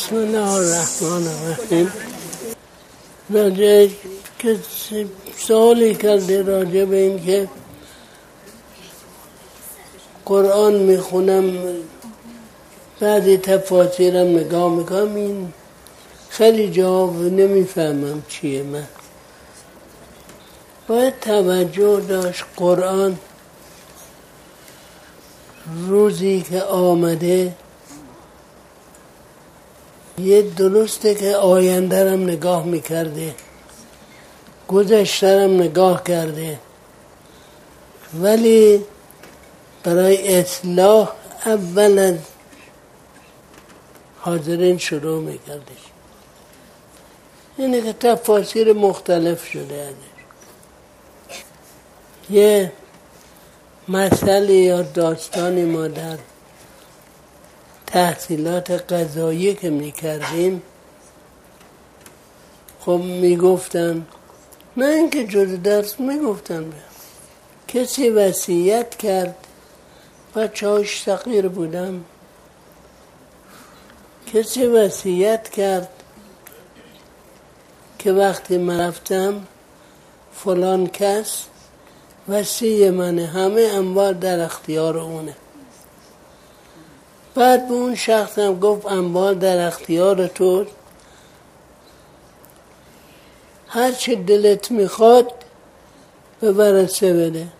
بسم الله الرحمن الرحیم. راجع که سوالی کرده راجع به این که قرآن میخونم بعد تفاسیرم نگاه میکنم، این خیلی جواب نمیفهمم چیه. من باید توجه داشت قرآن روزی که آمده یه درسته که آینده رم نگاه میکرده، گذشته رم نگاه کرده، ولی برای اصلاح اول از حاضرین شروع میکردش. اینه که تفاسیر مختلف شده ازش. یه مسئله یا داستانی ما در تحصیلات قضایی که میکردیم، خب میگفتن، نه اینکه جز درس میگفتن، کسی وصیت کرد، بچه‌هاش صغیر بودن، کسی وصیت کرد که وقتی من رفتم فلان کس وصی منه، همه انبار در اختیار اونه. بعد به اون شخص هم گفت انبار در اختیار تو، هر چه دلت میخواد به ورثه بده.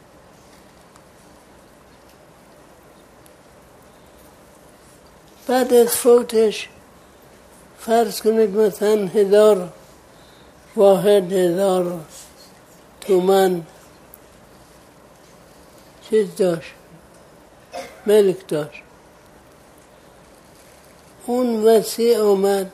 بعد از فوتش فرض کنید مثلا 1000 واحد 1000 تومن چیز داشت، ملک داشت. اون وصی آمد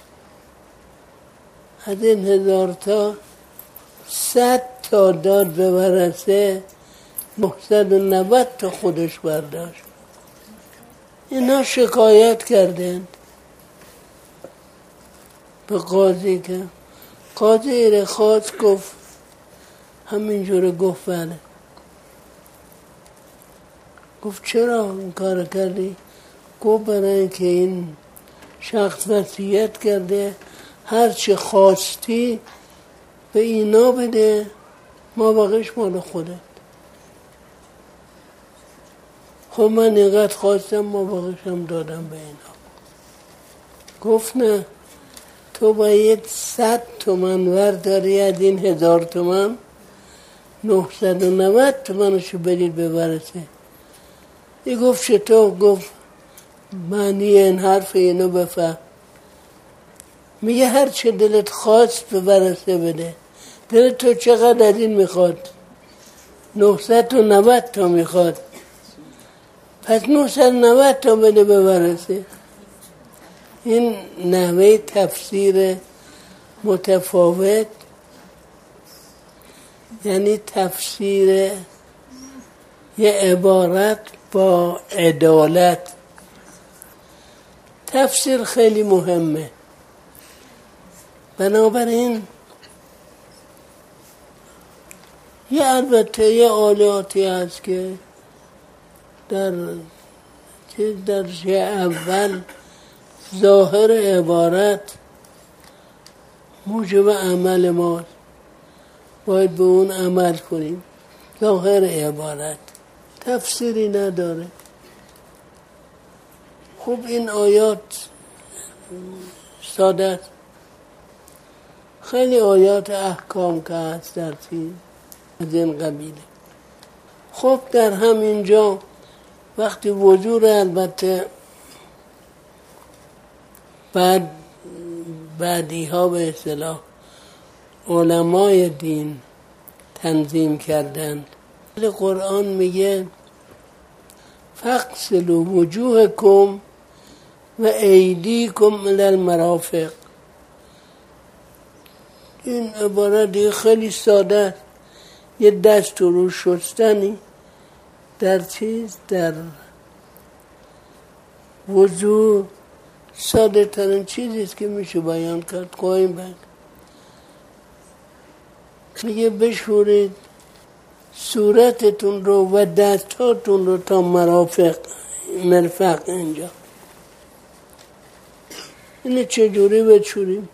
از این 1000 تا 100 تا داد به ورثه، 990 تا خودش برداشت. اینا شکایت کردند به قاضی، که قاضی ایره خواست، گفت همینجوره، گفت بله. گفت چرا این کار کردی؟ گفت برای اینکه این شخص وصیت کرده هر چی خواستی به اینا بده، ما بقیش مال خودت. خب من اینقدر خواستم، ما بقیش هم دادم به اینا. گفت نه، تو باید 100 تومن ورداری از این 1000 تومن، 990 تومنشو بدید به ورثه. ای گفت چطور؟ گفت معنی این حرف اینو بفهم. میگه هر چه دلت خواست به ورثه بده. دلت تو چقدر از این میخواد؟ 990 تا میخواد، پس 990 تا بده به ورثه. این نحوه تفسیر متفاوت، یعنی تفسیر یه عبارت با عدالت. تفسیر خیلی مهمه. بنابراین البته یه آلیاتی هست که در اول ظاهر عبارت موجب عمل ماست، باید به اون عمل کنیم. ظاهر عبارت تفسیری نداره. خب این آیات ساده است. خیلی آیات احکام که هست در از این قبیله. خب در همینجا وقتی وضوع البته بعدی ها به اصطلاح علمای دین تنظیم کردند. قرآن میگه فاغسلوا وجوهکم و ایدیکم الی المرافق. این عبارت خیلی ساده است. یه دست رو شستنی در وضوع ساده ترین چیزیست که میشه بیان کرد. قایم بند میگه بشورید صورتتون رو و دستاتون رو تا مرفق اینجا. اینو چجوری بچوریم؟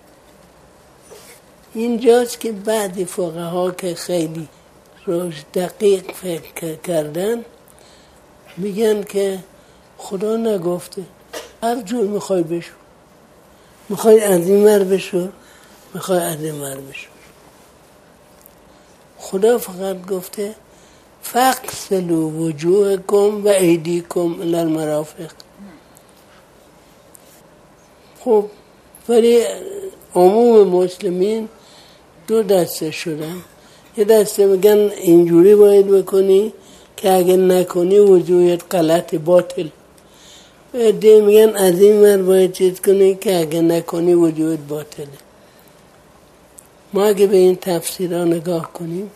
اینجاست که بعضی فقها که خیلی روش دقیق فکر کردن میگن که خدا نگفته هر جور میخوای بشو، میخوای از این ور بشو، میخوای از این ور بشو. خدا فقط گفته فاغسلوا وجوهکم و ایدیکم الی المرافق. خب ولی عموم مسلمین دو دسته شدن. یه دسته میگن اینجوری باید بکنی که اگه نکنی وضویت غلط باطل. دیگه میگن از این ور باید چیز کنی که اگه نکنی وضویت باطله. ما اگه به این تفسیرها نگاه کنیم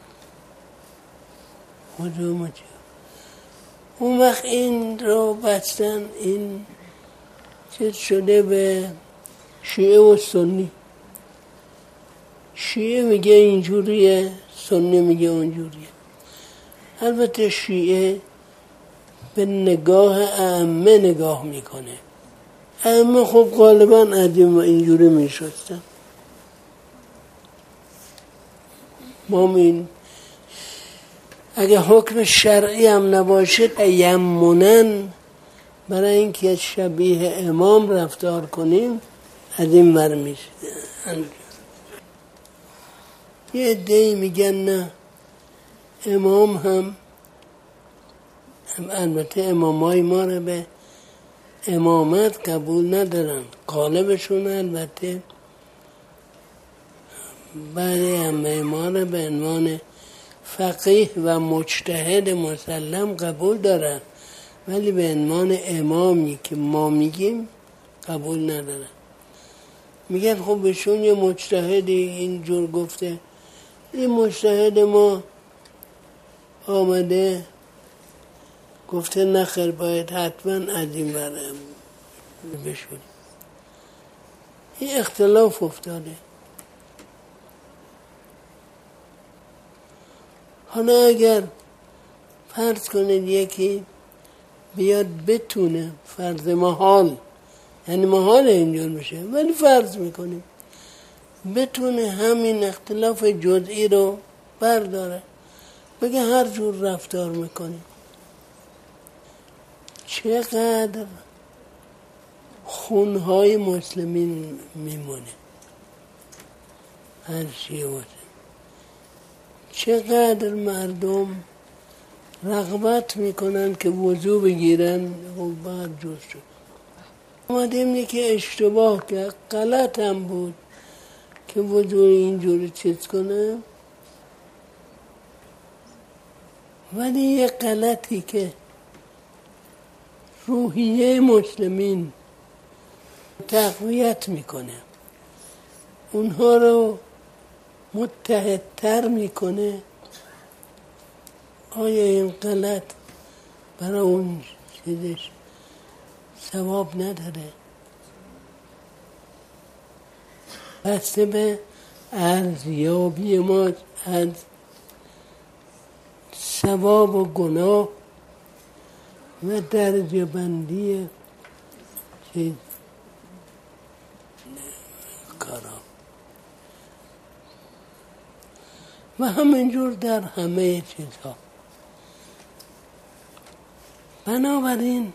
وضو مجید اون وقت این رو بستن، این چیز شده به شیعه و سنی. شیعه میگه اینجوریه، سنی میگه اونجوریه. البته شیعه به نگاه ائمه نگاه میکنه. ائمه خب غالبا اینجوری میشستن. مامین اگه حکم شرعی هم نباشه تیمنن برای اینکه شبیه امام رفتار کنیم از این ور میشه. یه عده‌ای میگن نه، امام هم البته امامای ما رو به امامت قبول ندارن، غالبشون البته بعضی همه ما رو به عنوان فقیه و مجتهد مسلم قبول دارن، ولی به عنوان امامی که ما میگیم قبول ندارن. میگن خب بهشون یه مجتهدی اینجور گفته، این مجتهد ما آمده گفته نخیر باید حتما از این برم بشونیم. این اختلاف افتاده. حالا اگر فرض کنید یکی بیاد بتونه، فرض محال، یعنی محال اینجور میشه ولی فرض میکنیم بتونه همین اختلاف جزئی رو برداره، بگه هر جور رفتار میکنیم، چقدر خونهای مسلمین میمونه. هر چیه باشه، چقدر مردم رغبت میکنن که وضو بگیرن و بعد جز شد. اومدیم که اشتباه که غلط هم بود که وضو اینجوری چیز کنه، ولی یه غلطی که روحیه مسلمین تقویت میکنه، اونها رو متحدتر میکنه. آیا این غلط برای اون چیزش ثواب نداره؟ بسته به ارزیابی ما از ثواب و گناه و درجه بندی چیز کارا و همینجور در همه چیزها. بنابراین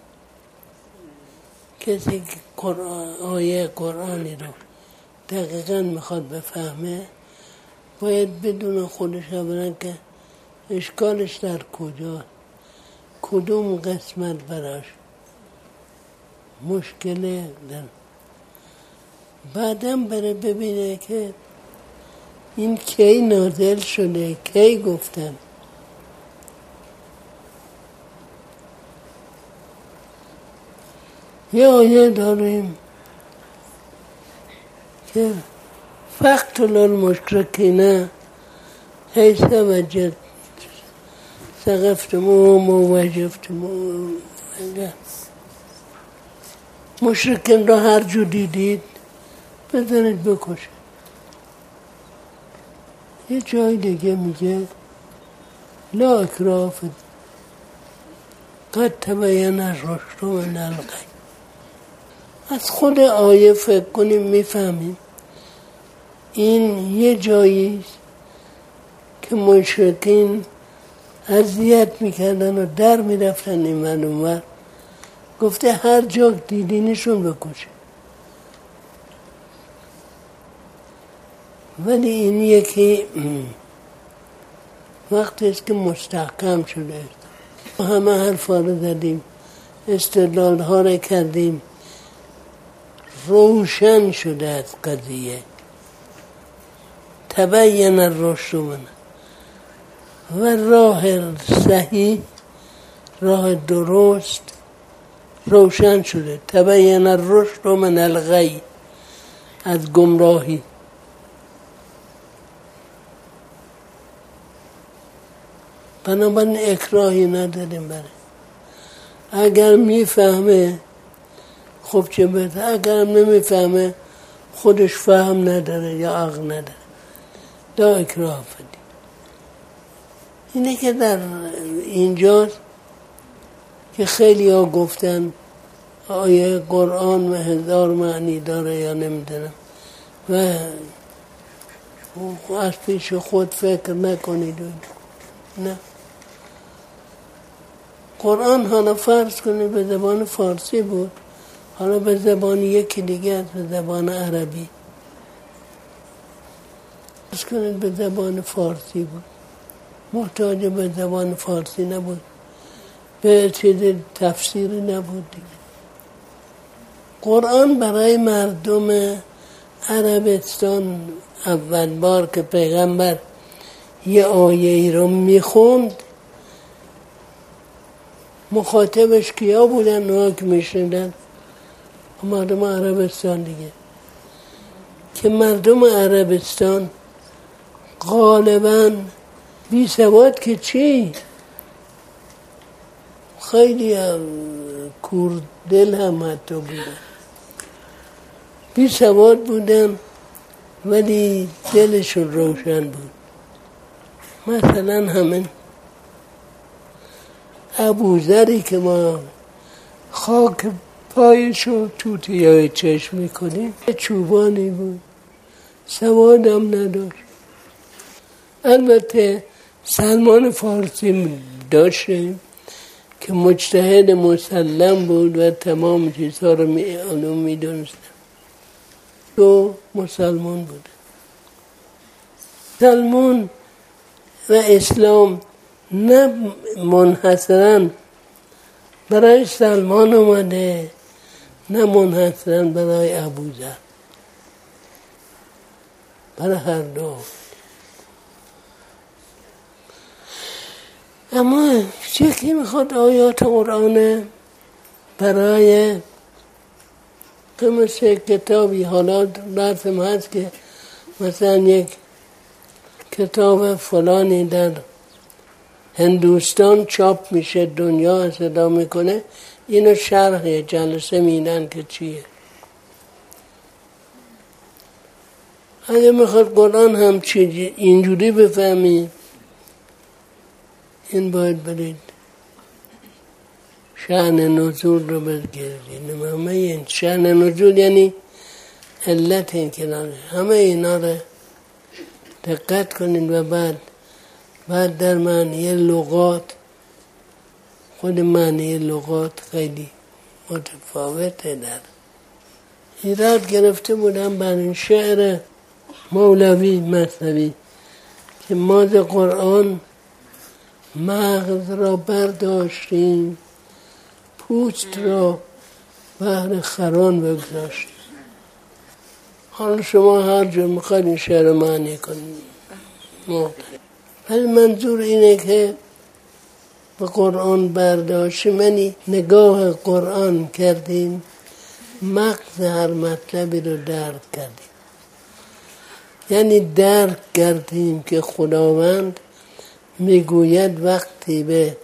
کسی که آیه قرآنی رو دقیقا میخواد بفهمه باید بدون خودش اولا که اشکالش در کجا، کدوم قسمت براش مشکله در، بعدم بره ببینه که این کی نازل شده، کی گفتن. یه آیه داریم که فقتلوا المشرکین حیث ثقفتموهم و وجفتموهم. مشرکین را هر جو دیدید بزنید بکشید. یه جای دیگه میگه لا اکراه فی قد تبین الرشد من الغی. از خود آیه فکر کنیم میفهمیم این یه جایی که مشرکین اذیت میکردن و در میرفتن این ور اون ور، گفته هر جا دیدینشون بکشه. ولی این یکی وقتی است که مستحکم شده، همه حرفا رو زدیم، استدلال ها رو کردیم، روشن شده از قضیه، تبین الرشد منه و راه صحیح، راه درست روشن شده. تبین الرشد من الغی، از گمراهی. بنابراین اکراهی نداریم برای. اگر میفهمه خب چه بهتر، اگر نمیفهمه خودش فهم نداره یا عقل نداره، دا اکراه فدی. اینه که در اینجاست که خیلی ها گفتن آیه قرآن و 1000 معنی داره یا نمیدونم و از پیش خود فکر نکنید. نه، قرآن حالا فرض کنید به زبان فارسی بود، حالا به زبان یکی دیگه، به زبان عربی فرض کنید به زبان فارسی بود، محتاج به زبان فارسی نبود، به چیز تفسیری نبود دیگه. قرآن برای مردم عربستان اول بار که پیغمبر یه آیه ای رو میخوند، مخاطبش کیا بودن؟ اونا که میشنیدن مردم عربستان دیگه، که مردم عربستان غالباً بی سواد که چی، خیلی کوردل هم حتی بودن، بی سواد بودن ولی دلشون روشن بود. مثلا همین ابوذری که ما خاک پایشو توتیای چشم میکنیم، چوبانی بود، سوادم نداشت. البته سلمان فارسی داشتیم که مجتهد مسلم بود و تمام چیزها رو علوم میدونستم، تو مسلمان بود. سلمان و اسلام نه منحصراً برای سلمان اومده، نه منحصراً برای ابوذر، برای هر دو. اما یکی میخواد آیات قرآن برای مثل کتابی، حالا لازم هست که مثلا یک کتاب فلانی در هندوستان چاپ میشه، دنیا صدا میکنه، اینو شرح جلسه میدن که چیه. اگه میخواد قرآن هم چیزی اینجوری بفهمی، این باید برید شأن نزول رو بگیرید. همه این شأن نزول یعنی علت این کناره، همه اینا رو دقت کنید و بعد در معنی لغات، خود معنی لغات خیلی متفاوته. در ایراد گرفته بودم بر این شعر مولوی مثنوی که ما ز قرآن مغز را برداشتیم، پوست را بهر خران بگذاشتیم. حالا شما هر جور میخواید این شعر معنی کنید، ولی منظور اینه که به قرآن برداشتیم یعنی نگاه قرآن کردیم، مغز هر مطلبی رو درک کردیم، یعنی درک کردیم که خداوند میگوید وقتی به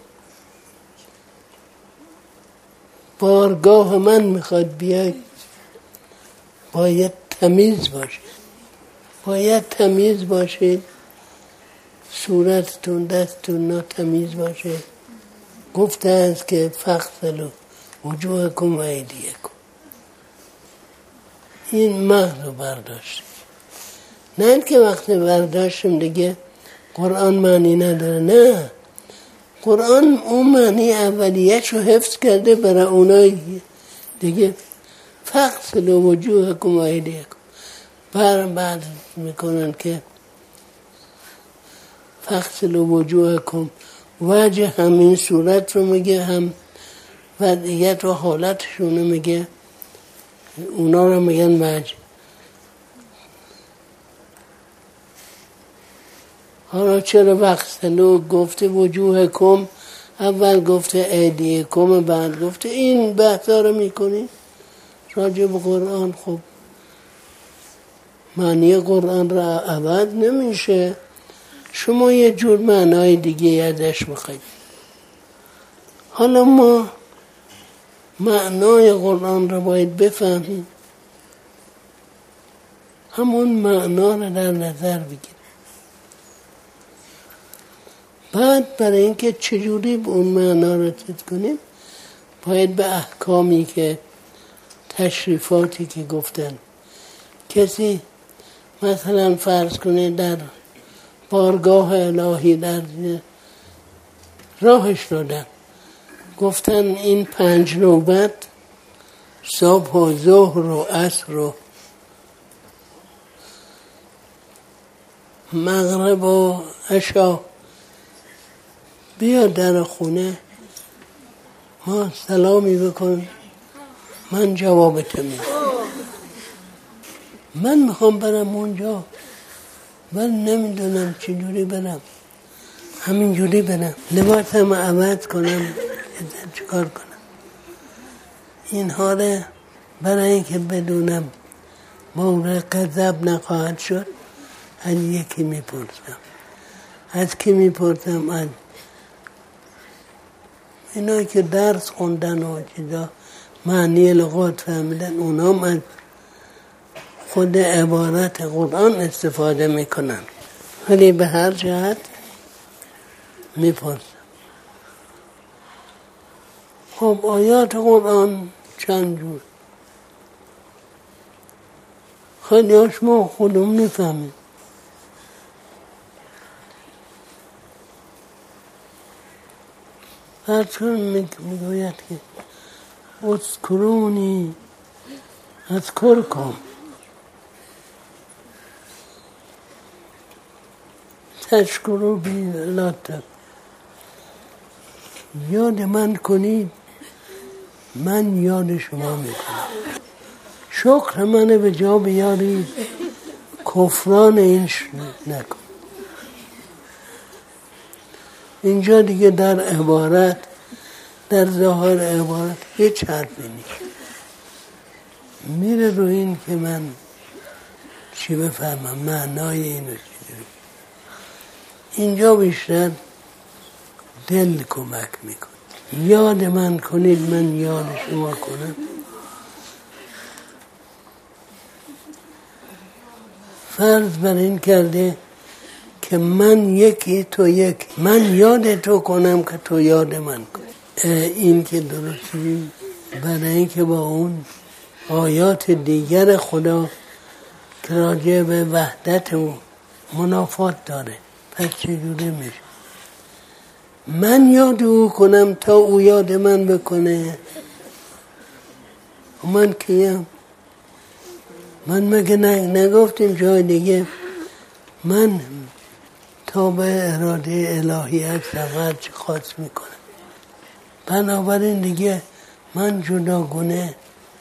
بارگاه من میخواد بیاید باید تمیز باشید، باید تمیز باشید، صورتتون دستتون ناتمیز باشه. گفته است که فغسلوا وجوهکم و ایدیکم، این مغز رو برداشتیم. نه اینکه وقتی برداشتیم دیگه قرآن معنی نداره، نه، قرآن اون معنی اولیه‌شو حفظ کرده برای اونایی دیگه. فغسلوا وجوهکم و ایدیکم، بعد میکنن که فغسلوا وجوهکم، وجه همین صورت رو میگه، هم وضعیت و حالتشون رو میگه، اونا رو میگن وجه. حالا چرا فغسلوا گفته وجوهکم، اول گفته ایدیکم، بعد گفته این بحثا رو میکنی راجع به قرآن؟ خب معنی قرآن را عوض نمیشه، شما یه جور معنای دیگه ازش میخواید. حالا ما معنای قرآن را باید بفهمیم، همون معنا را در نظر بگیریم. بعد برای اینکه چجوری به اون معنا را چیز کنیم، باید به احکامی که تشریفاتی که گفتن، کسی مثلا فرض کنه در بارگاه الهی در راهش دادن، گفتن این 5 نوبت صبح و ظهر و عصر و مغرب و عشا بیا در خونه ما سلامی بکن، من جوابت میدم. من میخوام برم اونجا ولی نمیدونم چجوری برم، همینجوری برم، لباسم عوض کنم، چیکار کنم؟ این حاله برای اینکه بدونم مورد غضب نخواهد شد، از یکی میپرسم. از کی میپرسم؟ از اینا که درس خوندن و چیزا معنی لغات فهمیدن، اونا از خود عبارت قرآن استفاده میکنن، ولی به هر جهت میپرسم. خب آیات قرآن چند جور، خیلی هاش ما خودم میفهمیم. هرچون میگوید که اذکرونی اذکرکم، تشکروا بی لا تکفرون، یاد من کنید من یاد شما میکنم، شکر من به جا بیارید، کفران اینش نکن. اینجا دیگه در عبارت، در ظاهر عبارت هیچ حرفی نیست، میره رو این که من چی بفهمم، معنای اینو چی داریم. اینجا بیشتر دل کمک میکن، یاد من کنید من یاد شما کنم. فرض بر این کرده که من یکی تو یک، من یاد تو کنم که تو یاد من کن. این که درستی، برای اینکه با اون آیات دیگر خدا که راجع به وحدت و منافات داره، پس چجوری میشه؟ من یاد او کنم تا او یاد من بکنه. من کیم؟ من مگه نگفتیم جای دیگه من تا به اراده الهی هستم، هر چی خواست میکنم. بنابراین دیگه من جداگونه.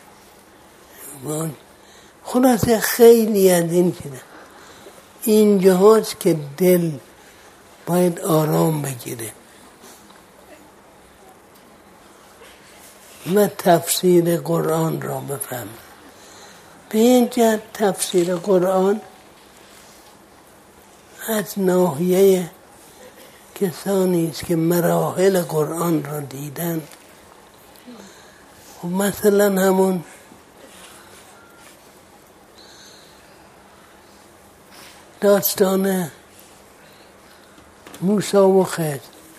خلاصه خیلی از این چیزه. اینجا هاست که دل باید آرام بگیره و تفسیر قرآن را بفهم. به این جهت تفسیر قرآن از ناحیه کسانی است که مراحل قرآن را دیدن. مثلا همون داستان موسی و خضر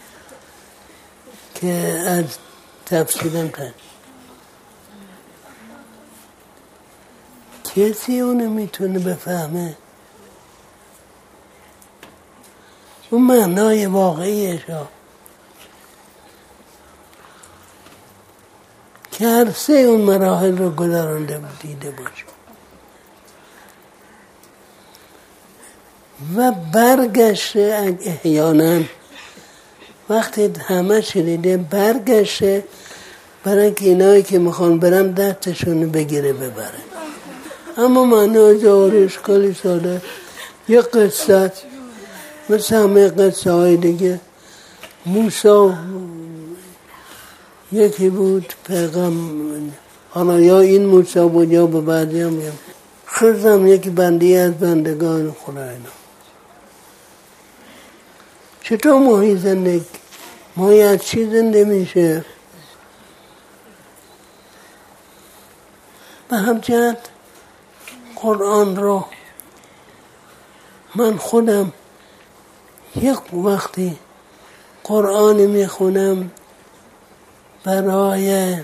که از تفسیرم کرد کسی اونو میتونه بفهمه؟ اون معنای واقعیش ها که هر سه اون مراحل رو گذرانده دیده باشه و برگشته احیانا وقتی همه شدیده برگشته برای که اینایی که میخوان برم دستشون بگیره ببره. اما معنی ظاهرش خیلی ساده، یه قصه مثل همه قصه های دیگه. موسی یکی بود پیغمبر، حالا یا این موسی بود یا به بعدی هم خرزم یکی بندی از بندگان خداینا. چطور ماهی زندگی؟ ماهی از چی زنده میشه؟ به همچنین قرآن رو من خودم یک وقتی قرآن میخونم برای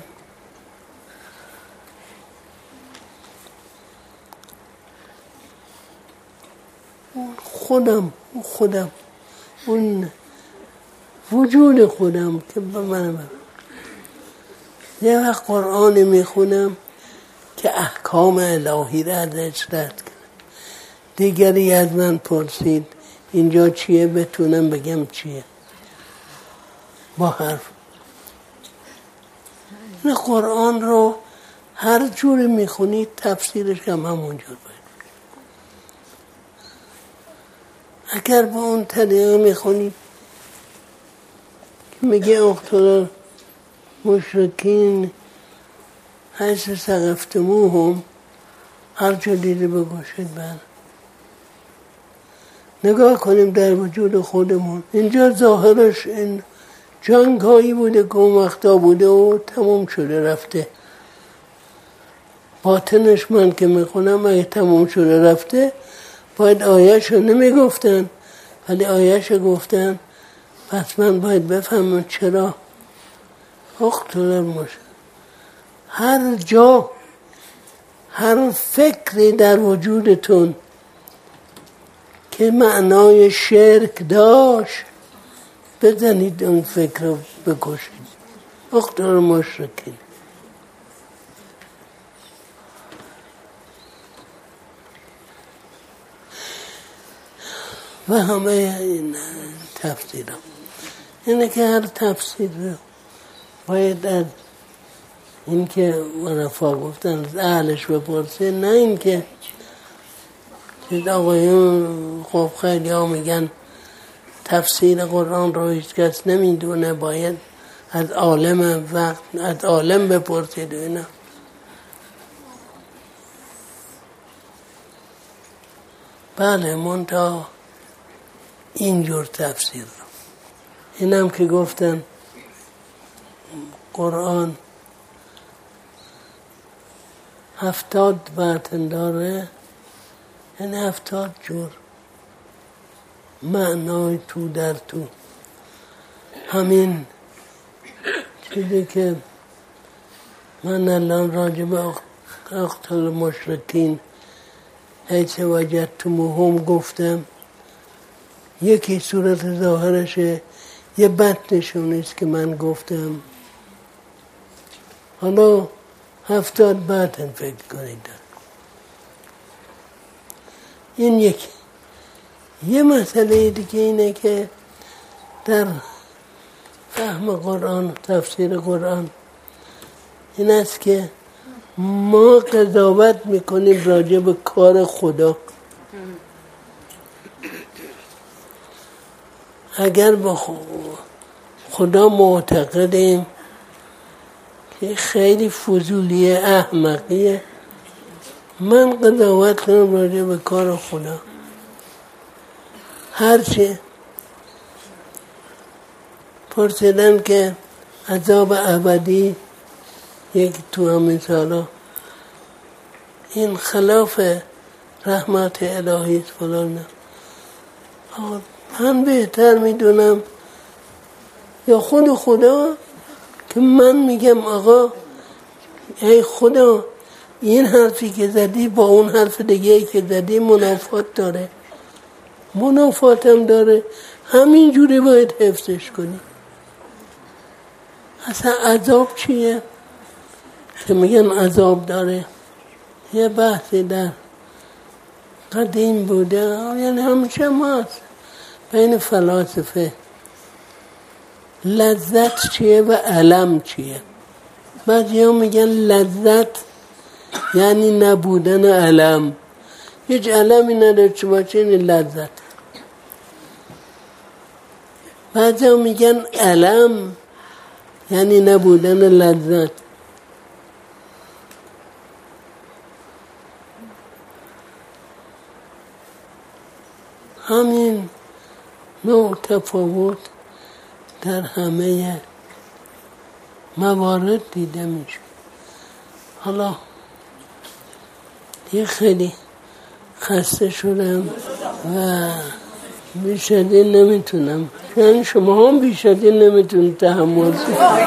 خودم اون وجود خودم که به من یه وقت قرآن میخونم که احکام الهی را ازش رد کنم. دیگری از من پرسید اینجا چیه، بتونم بگم چیه با حرف. این قرآن رو هر جوری میخونید تفسیرش هم همونجور باید. اگر با اون طریقه میخونید که میگه اقتلوا مشرکین حیث ثقفتموهم، هر جا دیده بگوشید بله. نگاه کنیم در وجود خودمون. اینجا ظاهرش این جنگ هایی بوده که اون وقتا بوده و تمام شده رفته. باطنش من که میخونم اگه تمام شده رفته باید آیه‌شو نمیگفتن ولی آیه‌شو گفتن. پس من باید بفهمم چرا اقتلوا المشرکین. هر جا هر فکری در وجودتون که معنای شرک داشت بزنید اون فکر رو بکشید. اقتلوا المشرکین. و همه این تفسیر هم اینه که هر تفسیر رو باید از این که ورفا گفتن از اهلش بپرسه، نه این که چیز آقایون خب خیلی ها میگن تفسیر قرآن رو هیچ کس نمیدونه، باید از عالم وقت از عالم بپرسید. اینا بله منتها اینجور تفسیر رو اینم که گفتن قرآن 70 متن داره، یعنی 70 جور معنای تو در تو. همین چیزی که من الان راجع به اقتلوا المشرکین حیث وجدتموهم گفتم، یکی صورت ظاهرشه، یه بطنشونیست که من گفتم. حالا 70 بطن فکر کنید. این یکی. یه مسئله دیگه اینه که در فهم قرآن، تفسیر قرآن این است که ما قضاوت میکنیم راجع به کار خدا. اگر با خدا معتقدیم که خیلی فضولیه، احمقیه، من قضاوت کنم راجع به کار خدا. هرچه پرسیدن که عذاب ابدی یک تو همین سالا این خلاف رحمت الهی است فلان نه. من بهتر میدونم یا خود خدا که من میگم آقا ای خدا این حرفی که زدی با اون حرف دیگه که زدی منافات داره، منافات هم داره، همین جوری باید حفظش کنی. اصلا عذاب چیه که میگن عذاب داره؟ یه بحثی در قدیم بوده، یعنی همیشه هست بین فلاسفه، لذت چیه و الم چیه. بعضی ها میگن لذت یعنی نبودن الم، هیچ علمی نداره چه باشه این لذت. بعضی ها میگن الم یعنی نبودن لذت. همین نوع تفاوت در همه موارد دیده میشه. حالا یه خیلی خسته شدم و بیشتر نمیتونم، یعنی شما هم بیشتر نمیتونید تحمل کنید.